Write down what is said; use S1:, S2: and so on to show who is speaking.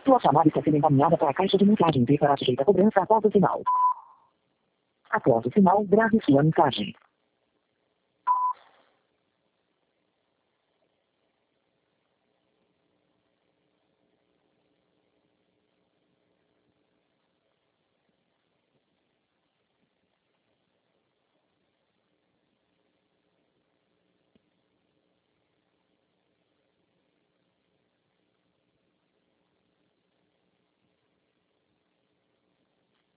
S1: Sua chamada está sendo encaminhada para a caixa de mensagens e será sujeita a cobrança após o sinal. Após o sinal, grave sua mensagem.